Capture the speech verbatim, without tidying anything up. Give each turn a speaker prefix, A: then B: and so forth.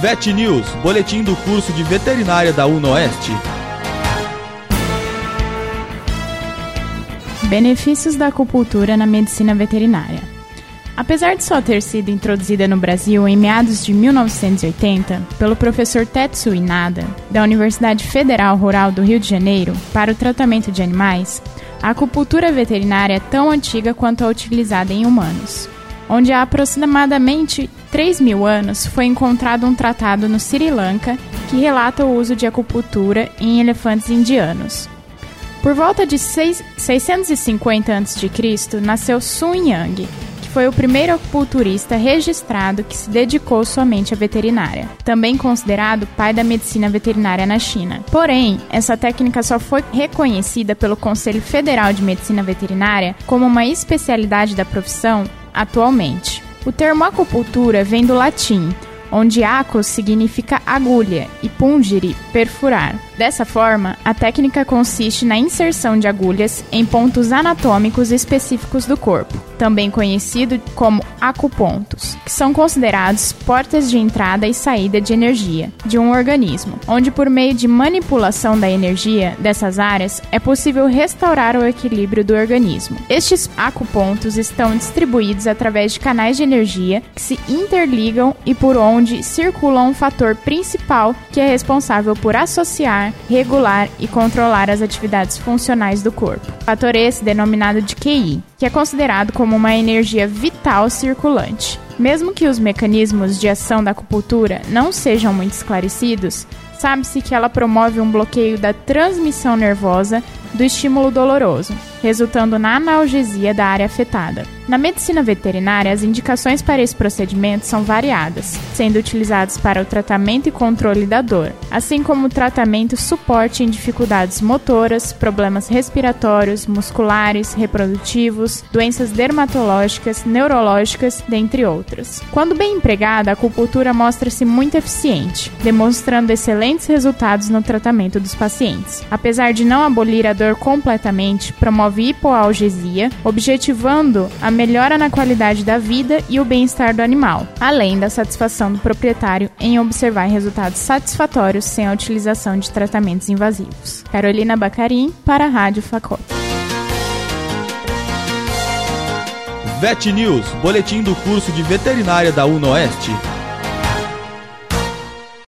A: Vet News, boletim do curso de veterinária da UnoOeste.
B: Benefícios da acupuntura na medicina veterinária. Apesar de só ter sido introduzida no Brasil em meados de mil novecentos e oitenta pelo professor Tetsuo Inada, da Universidade Federal Rural do Rio de Janeiro, para o tratamento de animais, a acupuntura veterinária é tão antiga quanto a utilizada em humanos, onde há aproximadamente três mil anos foi encontrado um tratado no Sri Lanka que relata o uso de acupuntura em elefantes indianos. Por volta de seiscentos e cinquenta antes de Cristo, nasceu Sun Yang, que foi o primeiro acupunturista registrado que se dedicou somente à veterinária, também considerado pai da medicina veterinária na China. Porém, essa técnica só foi reconhecida pelo Conselho Federal de Medicina Veterinária como uma especialidade da profissão atualmente. O termo acupuntura vem do latim, onde acus significa agulha e pungere, perfurar. Dessa forma, a técnica consiste na inserção de agulhas em pontos anatômicos específicos do corpo, também conhecido como acupontos, que são considerados portas de entrada e saída de energia de um organismo, onde por meio de manipulação da energia dessas áreas é possível restaurar o equilíbrio do organismo. Estes acupontos estão distribuídos através de canais de energia que se interligam e por onde circula um fator principal que é responsável por associar, regular e controlar as atividades funcionais do corpo. Fator esse denominado de Q I, que é considerado como uma energia vital circulante. Mesmo que os mecanismos de ação da acupuntura não sejam muito esclarecidos, sabe-se que ela promove um bloqueio da transmissão nervosa do estímulo doloroso, resultando na analgesia da área afetada. Na medicina veterinária, as indicações para esse procedimento são variadas, sendo utilizados para o tratamento e controle da dor, assim como o tratamento e suporte em dificuldades motoras, problemas respiratórios, musculares, reprodutivos, doenças dermatológicas, neurológicas, dentre outras. Quando bem empregada, a acupuntura mostra-se muito eficiente, demonstrando excelentes resultados no tratamento dos pacientes. Apesar de não abolir a dor completamente, promove hipoalgesia, objetivando a melhora na qualidade da vida e o bem-estar do animal, além da satisfação do proprietário em observar resultados satisfatórios sem a utilização de tratamentos invasivos. Carolina Bacarim, para a Rádio Facota.
A: Vet News, boletim do curso de veterinária da UnoOeste.